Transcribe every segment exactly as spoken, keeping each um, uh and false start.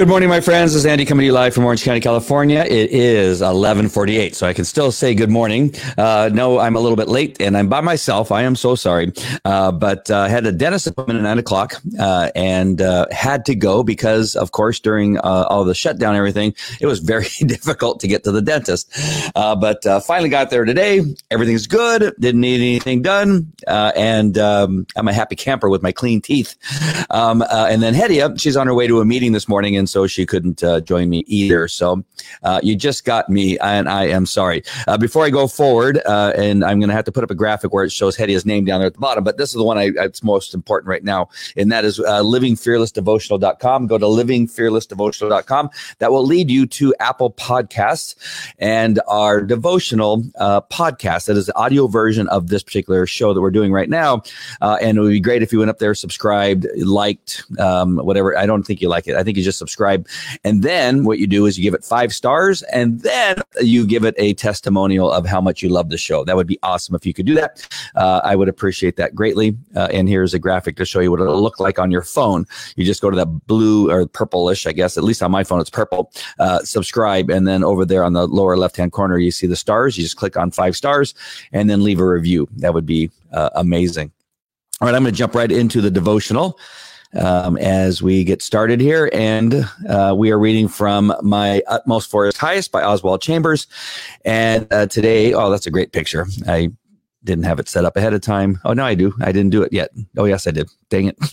Good morning, my friends. This is Andy coming to you live from Orange County, California. It is eleven forty-eight, so I can still say good morning. Uh, no, I'm a little bit late, and I'm by myself. I am so sorry. Uh, but I uh, had a dentist appointment at nine o'clock uh, and uh, had to go because, of course, during uh, all the shutdown and everything, it was very difficult to get to the dentist. Uh, but uh, finally got there today. Everything's good. Didn't need anything done. Uh, and um, I'm a happy camper with my clean teeth. Um, uh, and then Hedia, she's on her way to a meeting this morning, and so she couldn't uh, join me either. So uh, you just got me, and I am sorry. Uh, before I go forward, uh, and I'm going to have to put up a graphic where it shows Hedia's name down there at the bottom, but this is the one I, that's most important right now, and that is uh, living fearless devotional dot com. Go to living fearless devotional dot com. That will lead you to Apple Podcasts and our devotional uh, podcast. That is the audio version of this particular show that we're doing right now, uh, and it would be great if you went up there, subscribed, liked, um, whatever. I don't think you like it. I think you just subscribe. And then what you do is you give it five stars, and then you give it a testimonial of how much you love the show. That would be awesome if you could do that. Uh, I would appreciate that greatly. Uh, and here's a graphic to show you what it'll look like on your phone. You just go to that blue or purplish, I guess, at least on my phone, it's purple, uh, subscribe. And then over there on the lower left-hand corner, you see the stars. You just click on five stars and then leave a review. That would be uh, amazing. All right, I'm going to jump right into the devotional. Um, as we get started here, and uh, we are reading from My Utmost for His Highest by Oswald Chambers. And uh, today, oh, that's a great picture. I didn't have it set up ahead of time. Oh, no, I do. I didn't do it yet. Oh, yes, I did. Dang it.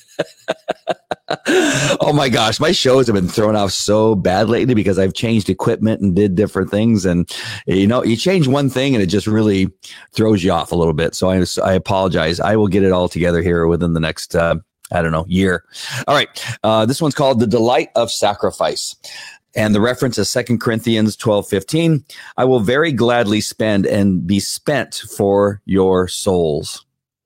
Oh, my gosh. My shows have been thrown off so bad lately because I've changed equipment and did different things. And, you know, you change one thing and it just really throws you off a little bit. So I, I apologize. I will get it all together here within the next uh, I don't know, year. All right. Uh, this one's called The Delight of Sacrifice. And the reference is Second Corinthians twelve fifteen. I will very gladly spend and be spent for your souls.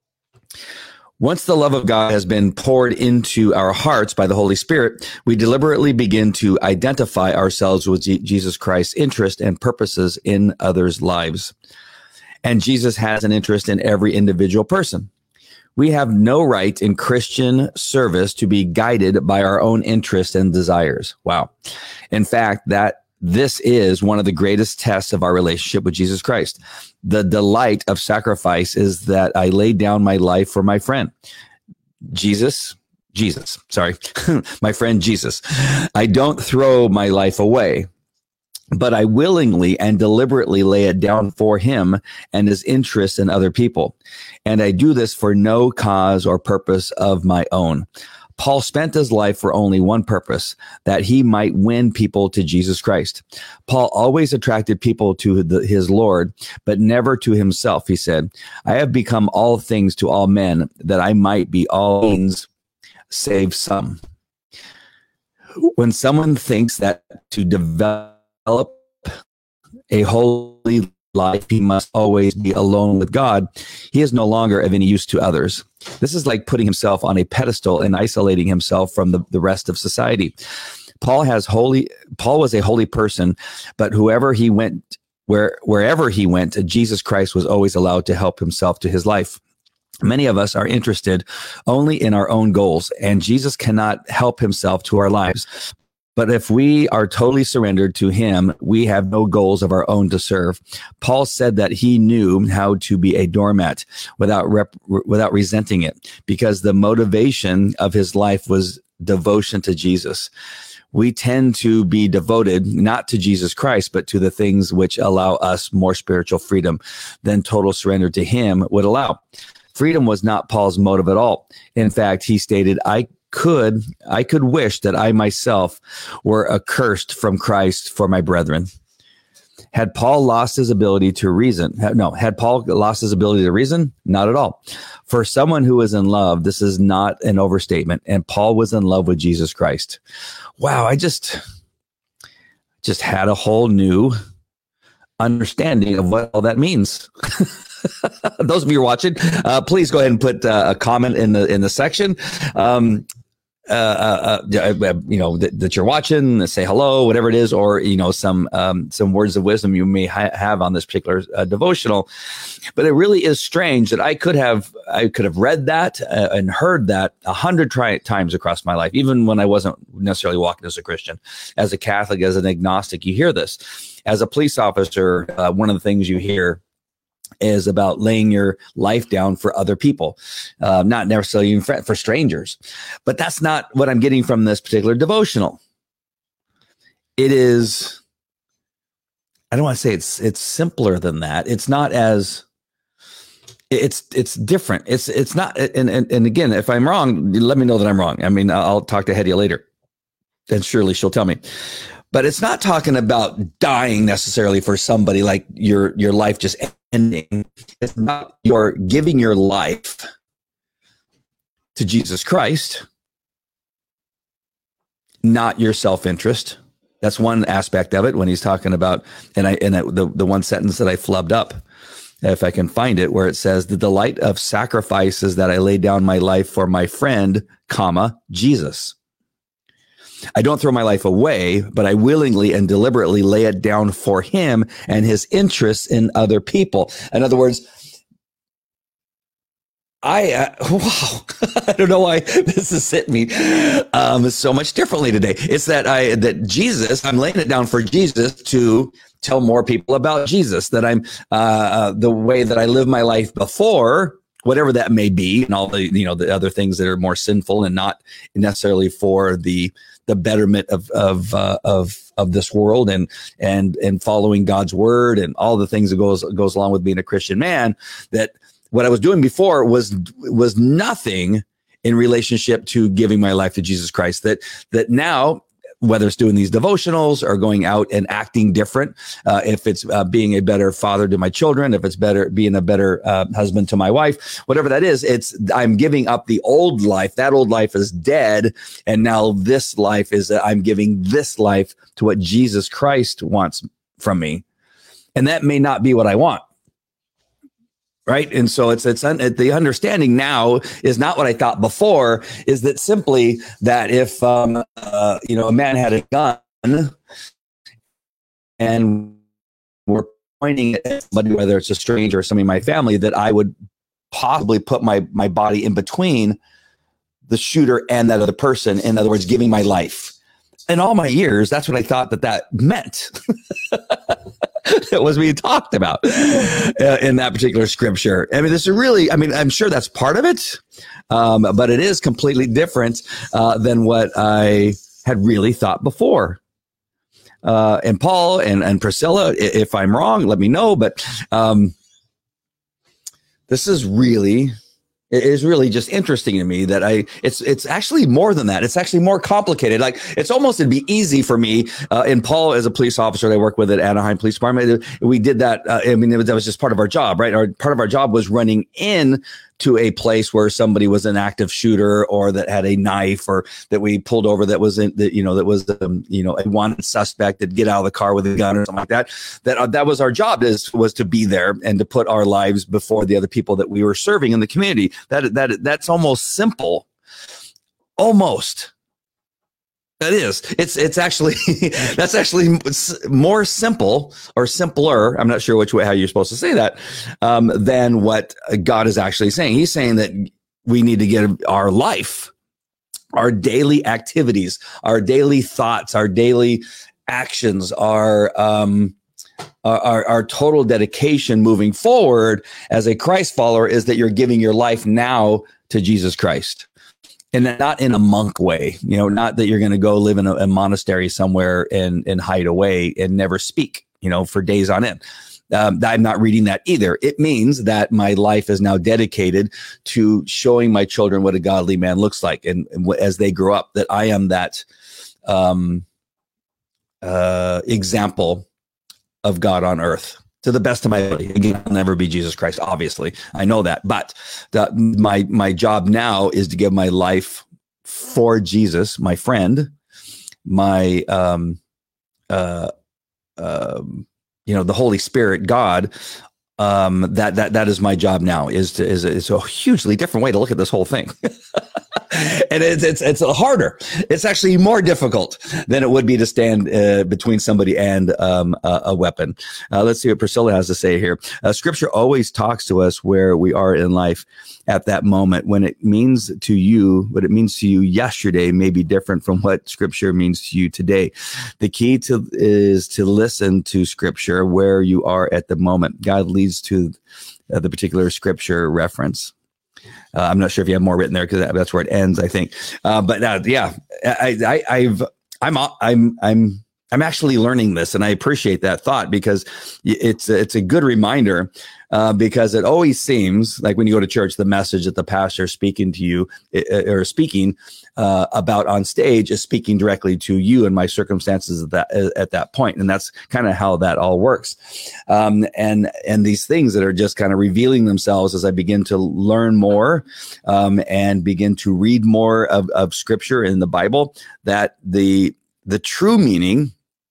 Once the love of God has been poured into our hearts by the Holy Spirit, we deliberately begin to identify ourselves with G- Jesus Christ's interest and purposes in others' lives. And Jesus has an interest in every individual person. We have no right in Christian service to be guided by our own interests and desires. Wow. In fact, that this is one of the greatest tests of our relationship with Jesus Christ. The delight of sacrifice is that I lay down my life for my friend. Jesus, Jesus, sorry, my friend Jesus. I don't throw my life away, but I willingly and deliberately lay it down for him and his interests in other people. And I do this for no cause or purpose of my own. Paul spent his life for only one purpose, that he might win people to Jesus Christ. Paul always attracted people to the, his Lord, but never to himself. He said, I have become all things to all men, that I might be all means, save some. When someone thinks that to develop a holy life, he must always be alone with God, he is no longer of any use to others. This is like putting himself on a pedestal and isolating himself from the, the rest of society. Paul has holy, Paul was a holy person, but whoever he went, where, wherever he went, Jesus Christ was always allowed to help himself to his life. Many of us are interested only in our own goals, and Jesus cannot help himself to our lives. But if we are totally surrendered to him, we have no goals of our own to serve. Paul said that he knew how to be a doormat without rep, without resenting it, because the motivation of his life was devotion to Jesus. We tend to be devoted not to Jesus Christ, but to the things which allow us more spiritual freedom than total surrender to him would allow. Freedom was not Paul's motive at all. In fact, he stated, I could, I could wish that I myself were accursed from Christ for my brethren. Had Paul lost his ability to reason? No, had Paul lost his ability to reason? Not at all. For someone who is in love, this is not an overstatement. And Paul was in love with Jesus Christ. Wow, I just, just had a whole new understanding of what all that means. Those of you who are watching, uh, please go ahead and put uh, a comment in the in the section. Um, uh, uh, uh, you know, that, that you're watching, say hello, whatever it is, or, you know, some, um, some words of wisdom you may ha- have on this particular uh, devotional. But it really is strange that I could have, I could have read that uh, and heard that a hundred tri- times across my life, even when I wasn't necessarily walking as a Christian. As a Catholic, as an agnostic, you hear this. As a police officer, uh, one of the things you hear is about laying your life down for other people, uh, not necessarily even for, for strangers. But that's not what I'm getting from this particular devotional. It is, I don't want to say it's it's simpler than that. It's not as, it's it's different. It's it's not, and, and, and again, if I'm wrong, let me know that I'm wrong. I mean, I'll talk to Hedy later, and surely she'll tell me. But it's not talking about dying necessarily for somebody, like your your life just ending. It's not you're giving your life to Jesus Christ, not your self-interest. That's one aspect of it when he's talking about, and I and I, the the one sentence that I flubbed up, if I can find it, where it says, "The delight of sacrifice is that I lay down my life for my friend, comma, Jesus. I don't throw my life away, but I willingly and deliberately lay it down for him and his interests in other people." In other words, I, uh, wow, I don't know why this has hit me um, so much differently today. It's that I, that Jesus, I'm laying it down for Jesus to tell more people about Jesus, that I'm, uh, the way that I live my life before, whatever that may be, and all the, you know, the other things that are more sinful and not necessarily for the, the betterment of, of, uh, of, of this world and, and, and following God's word and all the things that goes, goes along with being a Christian man, that what I was doing before was, was nothing in relationship to giving my life to Jesus Christ. That, that now, whether it's doing these devotionals or going out and acting different, uh, if it's uh, being a better father to my children, if it's better being a better uh, husband to my wife, whatever that is, it's I'm giving up the old life. That old life is dead, and now this life is that I'm giving this life to what Jesus Christ wants from me, and that may not be what I want. Right. And so it's, it's un, the understanding now is not what I thought before, is that simply that if, um, uh, you know, a man had a gun and we're pointing at somebody, whether it's a stranger or somebody in my family, that I would possibly put my, my body in between the shooter and that other person. In other words, giving my life. In all my years, that's what I thought that that meant. That was being talked about uh, in that particular scripture. I mean, this is really, I mean, I'm sure that's part of it, um, but it is completely different uh, than what I had really thought before. Uh, and Paul and, and Priscilla, if I'm wrong, let me know. But um, this is really... It is really just interesting to me that I, it's, it's actually more than that. It's actually more complicated. Like, it's almost, it'd be easy for me. Uh, and Paul, as a police officer that I work with at Anaheim Police Department, we did that. Uh, I mean, it was, that was just part of our job, right? Our part of our job was running in to a place where somebody was an active shooter or that had a knife or that we pulled over that was in that, you know, that was, um, you know, a wanted suspect that get out of the car with a gun or something like that. That, uh, that was our job, is, was to be there and to put our lives before the other people that we were serving in the community. That, that, that's almost simple. Almost. That is. It's it's actually that's actually more simple or simpler. I'm not sure which way how you're supposed to say that um, than what God is actually saying. He's saying that we need to get our life, our daily activities, our daily thoughts, our daily actions, our um, our, our, our total dedication moving forward as a Christ follower is that you're giving your life now to Jesus Christ. And not in a monk way, you know, not that you're going to go live in a, a monastery somewhere and, and hide away and never speak, you know, for days on end. Um, I'm not reading that either. It means that my life is now dedicated to showing my children what a godly man looks like. And, and as they grow up, that I am that um, uh, example of God on earth. To the best of my ability. Again, I'll never be Jesus Christ, obviously. I know that. But the, my my job now is to give my life for Jesus, my friend, my, um, uh, um, you know, the Holy Spirit, God. Um, that that that is my job now. Is to is, is a hugely different way to look at this whole thing. And it's, it's, it's harder. It's actually more difficult than it would be to stand uh, between somebody and um, a, a weapon. Uh, let's see what Priscilla has to say here. Uh, scripture always talks to us where we are in life at that moment. When it means to you, what it means to you yesterday may be different from what scripture means to you today. The key to is to listen to scripture where you are at the moment. God leads to uh, the particular scripture reference. Uh, I'm not sure if you have more written there because that, that's where it ends, I think. Uh, but uh, yeah, I, I, I've, I'm, I'm, I'm, I'm actually learning this, and I appreciate that thought because it's, it's a good reminder. Uh, because it always seems like when you go to church, the message that the pastor is speaking to you uh, or speaking uh, about on stage is speaking directly to you and my circumstances at that at that point, and that's kind of how that all works. Um, and and these things that are just kind of revealing themselves as I begin to learn more um, and begin to read more of, of Scripture in the Bible, that the the true meaning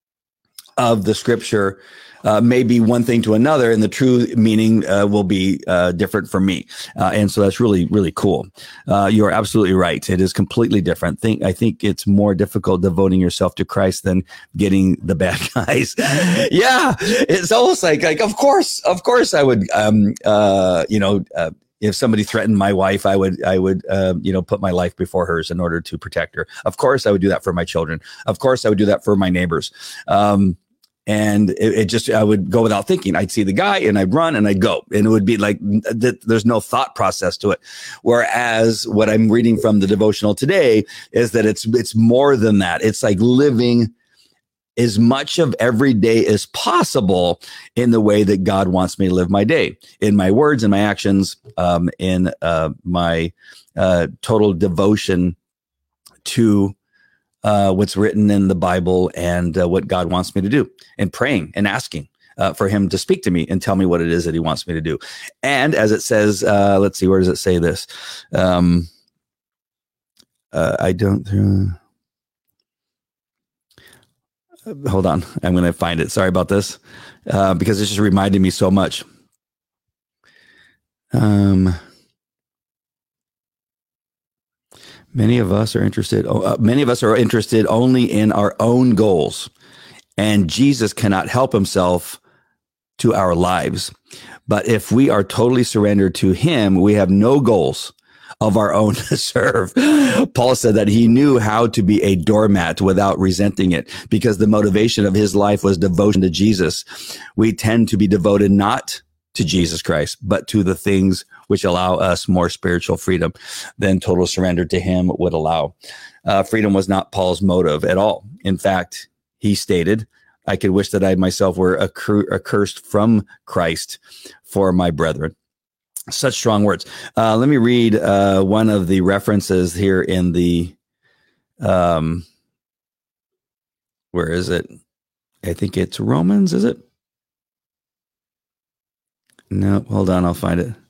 of the Scripture Uh, may be one thing to another, and the true meaning uh, will be uh, different for me. Uh, and so that's really, really cool. Uh, you're absolutely right. It is completely different. Think, I think it's more difficult devoting yourself to Christ than getting the bad guys. Yeah, it's almost like, like of course, of course, I would, um, uh, you know, uh, if somebody threatened my wife, I would, I would, uh, you know, put my life before hers in order to protect her. Of course, I would do that for my children. Of course, I would do that for my neighbors. Um, And it, it just, I would go without thinking. I'd see the guy and I'd run and I'd go. And it would be like, th- there's no thought process to it. Whereas what I'm reading from the devotional today is that it's, it's more than that. It's like living as much of every day as possible in the way that God wants me to live my day, in my words and my actions, um, in uh, my uh, total devotion to Uh, what's written in the Bible and uh, what God wants me to do, and praying and asking uh, for him to speak to me and tell me what it is that he wants me to do. And as it says, uh, let's see, where does it say this? Um, uh, I don't, uh, hold on. I'm going to find it. Sorry about this uh, because it's just reminded me so much. Um, Many of us are interested. Uh, many of us are interested only in our own goals, and Jesus cannot help himself to our lives. But if we are totally surrendered to him, we have no goals of our own to serve. Paul said that he knew how to be a doormat without resenting it, because the motivation of his life was devotion to Jesus. We tend to be devoted not to Jesus Christ, but to the things which allow us more spiritual freedom than total surrender to him would allow. Uh, freedom was not Paul's motive at all. In fact, he stated, I could wish that I myself were accru- accursed from Christ for my brethren. Such strong words. Uh, let me read uh, one of the references here in the, um, where is it? I think it's Romans, is it? No, hold on, I'll find it.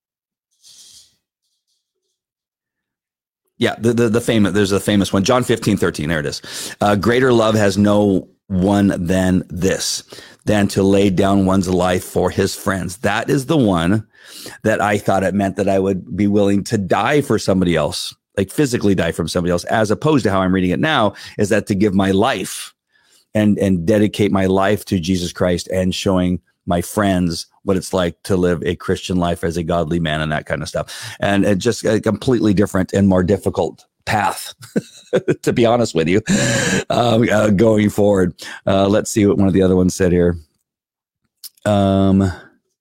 Yeah, the, the, the famous, there's a famous one, John fifteen, thirteen, there it is. Uh, greater love has no one than this, than to lay down one's life for his friends. That is the one that I thought it meant that I would be willing to die for somebody else, like physically die from somebody else, as opposed to how I'm reading it now, is that to give my life and, and dedicate my life to Jesus Christ and showing my friends what it's like to live a Christian life as a godly man and that kind of stuff. And it just a completely different and more difficult path, to be honest with you, uh, uh, going forward. Uh, let's see what one of the other ones said here. Um,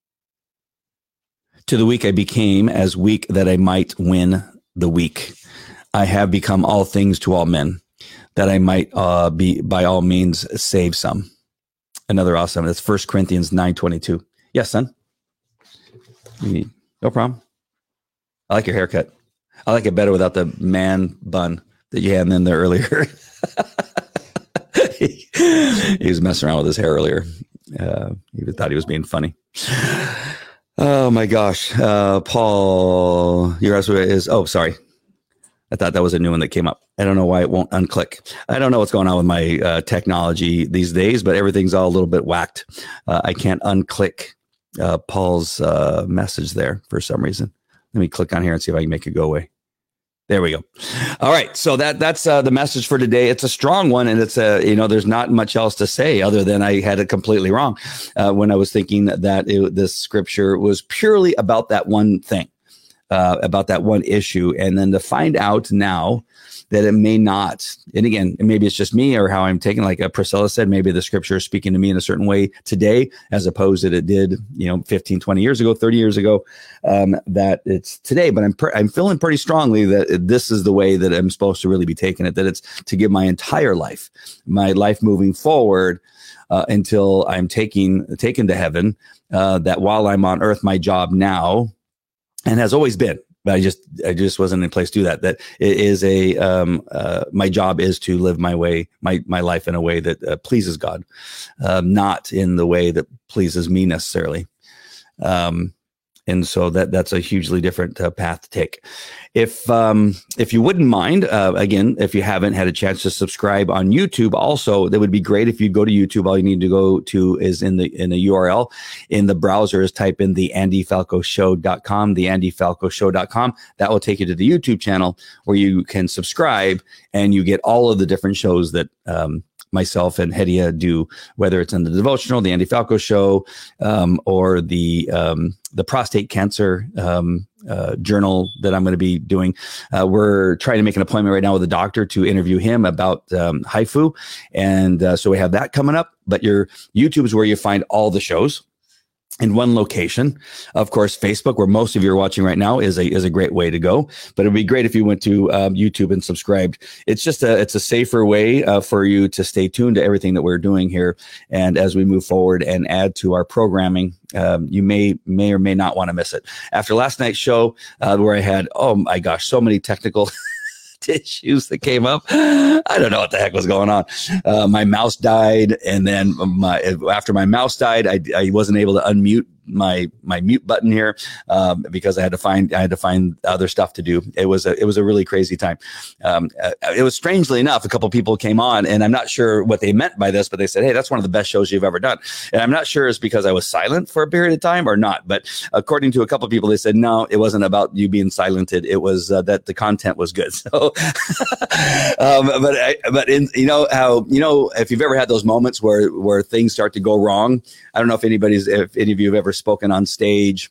to the weak I became as weak that I might win the weak. I have become all things to all men, that I might uh, be by all means save some. Another awesome. That's First Corinthians nine twenty-two. Yes, son. No problem. I like your haircut. I like it better without the man bun that you had in there earlier. he, he was messing around with his hair earlier. Uh, he thought he was being funny. Oh my gosh. Uh, Paul, your answer is, oh, sorry. I thought that was a new one that came up. I don't know why it won't unclick. I don't know what's going on with my uh, technology these days, but everything's all a little bit whacked. Uh, I can't unclick uh, Paul's uh, message there for some reason. Let me click on here and see if I can make it go away. There we go. All right. So that that's uh, the message for today. It's a strong one, and it's a, you know, there's not much else to say other than I had it completely wrong uh, when I was thinking that it, this scripture was purely about that one thing, uh, about that one issue. And then to find out now that it may not, and again, maybe it's just me or how I'm taking, like uh, Priscilla said, maybe the scripture is speaking to me in a certain way today, as opposed that it did, you know, fifteen, twenty years ago, thirty years ago, um, that it's today. But I'm, per- I'm feeling pretty strongly that this is the way that I'm supposed to really be taking it, that it's to give my entire life, my life moving forward uh, until I'm taking, taken to heaven, uh, that while I'm on earth, my job now, and has always been, but I just, I just wasn't in a place to do that. That it is a, um, uh, my job is to live my way, my, my life in a way that uh, pleases God, um, not in the way that pleases me necessarily. Um, and so that, that's a hugely different uh, path to take. If, um, if you wouldn't mind, uh, again, if you haven't had a chance to subscribe on YouTube, also, that would be great. If you go to YouTube, all you need to go to is in the, in the U R L in the browser is type in the andy falco show dot com, the andy falco show dot com. That will take you to the YouTube channel where you can subscribe and you get all of the different shows that, um, myself and Hedia do, whether it's in the devotional, the Andy Falco Show, um, or the um, the prostate cancer um, uh, journal that I'm going to be doing. Uh, we're trying to make an appointment right now with a doctor to interview him about um, H I F U, and uh, so we have that coming up. But your YouTube is where you find all the shows in one location. Of course, Facebook, where most of you are watching right now, is a is a great way to go. But it'd be great if you went to um, YouTube and subscribed. It's just a it's a safer way uh, for you to stay tuned to everything that we're doing here. And as we move forward and add to our programming, um, you may may or may not want to miss it. After last night's show, uh, where I had, oh my gosh, so many technical issues that came up. I don't know what the heck was going on. Uh, my mouse died, and then my after my mouse died, I, I wasn't able to unmute my my mute button here um, because I had to find I had to find other stuff to do. It was a it was a really crazy time. Um, uh, it was strangely enough, a couple of people came on, and I'm not sure what they meant by this, but they said, "Hey, that's one of the best shows you've ever done." And I'm not sure it's because I was silent for a period of time or not. But according to a couple of people, they said, "No, it wasn't about you being silented. It was uh, that the content was good." So, um, but I, but in you know how you know if you've ever had those moments where where things start to go wrong. I don't know if anybody's if any of you have ever spoken on stage,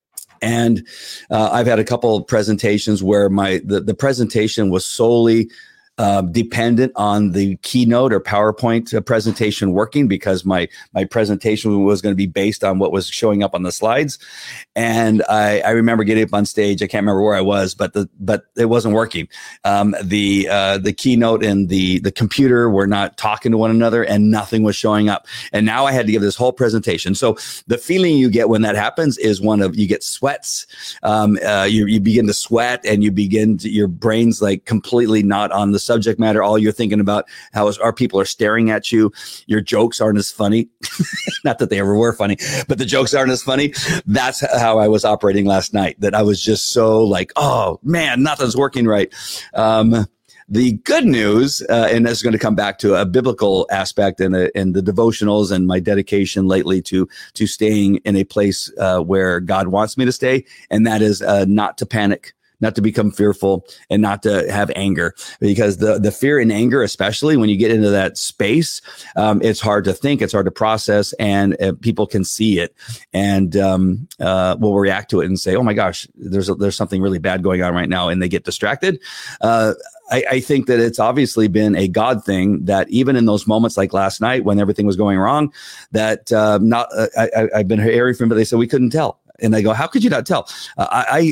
and uh, I've had a couple of presentations where my the, the presentation was solely uh, dependent on the keynote or PowerPoint uh, presentation working, because my my presentation was going to be based on what was showing up on the slides. And I, I remember getting up on stage. I can't remember where I was, but the but it wasn't working. Um, the uh, the keynote and the the computer were not talking to one another, and nothing was showing up. And now I had to give this whole presentation. So the feeling you get when that happens is one of you get sweats. Um, uh, you you begin to sweat, and you begin to, your brain's like completely not on the subject matter. All you're thinking about how is, our people are staring at you. Your jokes aren't as funny. Not that they ever were funny, but the jokes aren't as funny. That's how I was operating last night, that I was just so like, oh man, nothing's working right. Um, the good news, uh, and this is going to come back to a biblical aspect and in the devotionals and my dedication lately to, to staying in a place uh, where God wants me to stay. And that is uh, not to panic, not to become fearful, and not to have anger, because the, the fear and anger, especially when you get into that space, um, it's hard to think, it's hard to process, and uh, people can see it and um, uh, will react to it and say, oh my gosh, there's a, there's something really bad going on right now. And they get distracted. Uh, I, I think that it's obviously been a God thing that even in those moments like last night when everything was going wrong, that uh, not uh, I, I've been hearing from, but they said we couldn't tell. And I go, how could you not tell? Uh, I,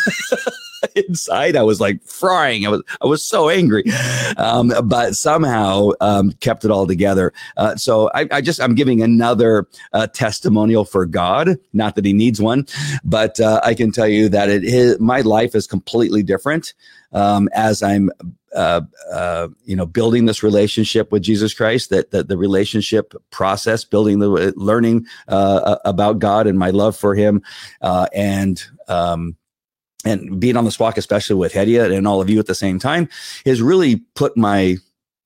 I inside, I was like frying. I was, I was so angry, um, but somehow um, kept it all together. Uh, so I, I just, I'm giving another uh, testimonial for God. Not that he needs one, but uh, I can tell you that it is, my life is completely different um, as I'm Uh, uh, you know, building this relationship with Jesus Christ, that, that the relationship process, building the learning uh, about God and my love for him, uh, and um, and being on this walk, especially with Hedia and all of you at the same time, has really put my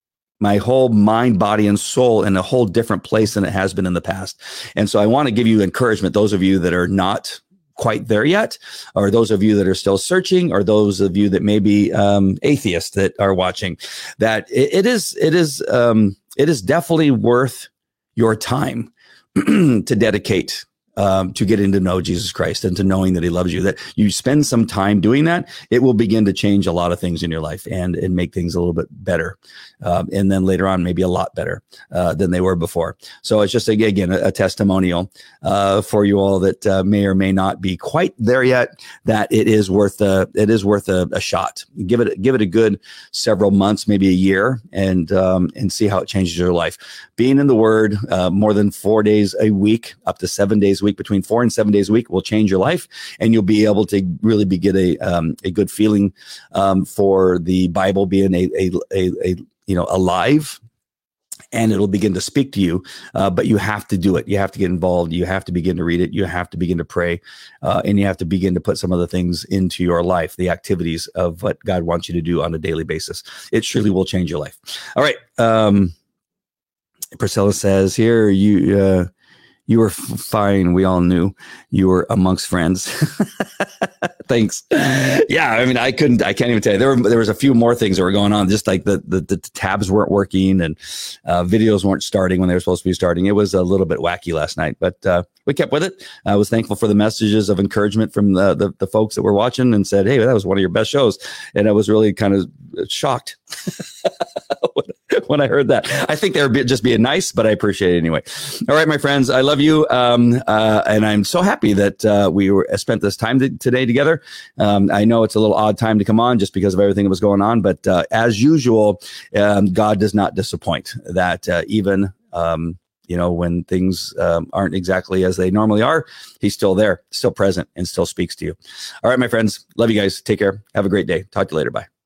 my whole mind, body, and soul in a whole different place than it has been in the past. And so I want to give you encouragement, those of you that are not quite there yet, or those of you that are still searching, or those of you that may be um, atheists that are watching, that it, it is it is um, it is definitely worth your time to dedicate um, to getting to know Jesus Christ and to knowing that he loves you. That you spend some time doing that, it will begin to change a lot of things in your life and and make things a little bit better. Um, and then later on, maybe a lot better uh, than they were before. So it's just, again, a, a testimonial uh, for you all that uh, may or may not be quite there yet, that it is worth a, it is worth a, a shot. Give it, give it a good several months, maybe a year, and um, and see how it changes your life. Being in the Word uh, more than four days a week, up to seven days a week, between four and seven days a week will change your life, and you'll be able to really be get a um, a good feeling um, for the Bible being a a, a, a you know, alive, and it'll begin to speak to you. Uh, but you have to do it. You have to get involved. You have to begin to read it. You have to begin to pray, uh, and you have to begin to put some of the things into your life, the activities of what God wants you to do on a daily basis. It surely will change your life. All right. Um, Priscilla says here, you, uh, you were f- fine. We all knew you were amongst friends. Thanks. Yeah, I mean, I couldn't, I can't even tell you. There were, there was a few more things that were going on, just like the, the, the tabs weren't working, and uh, videos weren't starting when they were supposed to be starting. It was a little bit wacky last night, but uh, we kept with it. I was thankful for the messages of encouragement from the, the, the folks that were watching and said, hey, that was one of your best shows. And I was really kind of shocked when I heard that. I think they were just being nice, but I appreciate it anyway. All right, my friends, I love you. Um, uh, and I'm so happy that uh, we were spent this time to, today together. Um, I know it's a little odd time to come on just because of everything that was going on, but uh, as usual, um, God does not disappoint. That uh, even, um, you know, when things um, aren't exactly as they normally are, he's still there, still present, and still speaks to you. All right, my friends, love you guys. Take care. Have a great day. Talk to you later. Bye.